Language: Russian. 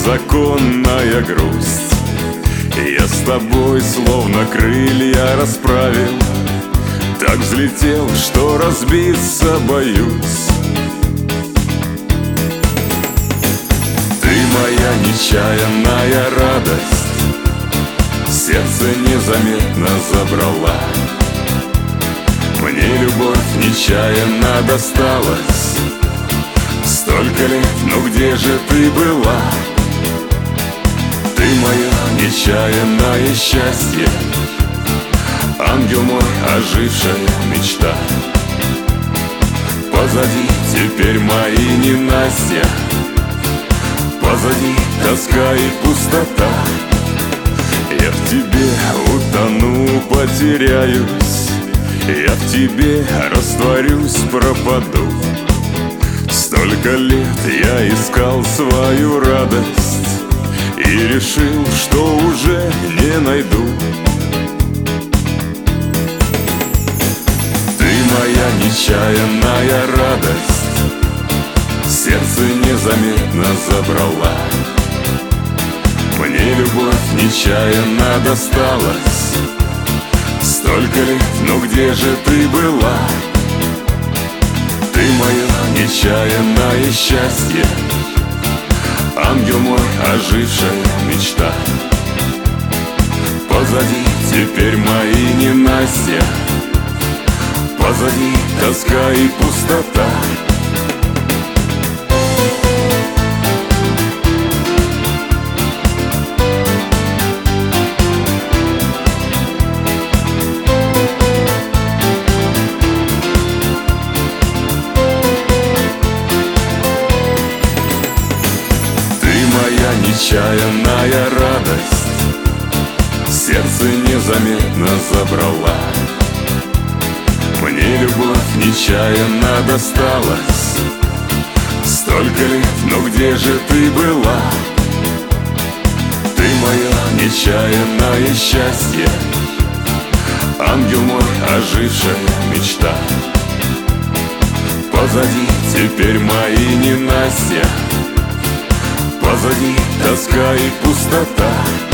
законная грусть. Я с тобой словно крылья расправил, так взлетел, что разбиться боюсь. Ты моя нечаянная радость, сердце незаметно забрала. Мне любовь нечаянно досталась. Столько лет, ну где же ты была? Ты мое нечаянное счастье, ангел мой, ожившая мечта. Позади теперь мои ненастья, позади тоска и пустота. Я в тебе утону, потеряюсь, я в тебе растворюсь, пропаду. Столько лет я искал свою радость и решил, что уже не найду. Ты моя нечаянная радость, сердце незаметно забрала. Мне любовь нечаянно досталась. Столько лет, ну где же ты была? Ты мое нечаянное счастье, ангел мой, ожившая мечта. Позади теперь мои ненастья, позади тоска и пустота. Нечаянная радость, сердце незаметно забрала. Мне любовь нечаянно досталась. Столько лет, ну где же ты была? Ты мое нечаянное счастье, ангел мой, ожившая мечта. Позади теперь мои ненастья, позади тоска и пустота.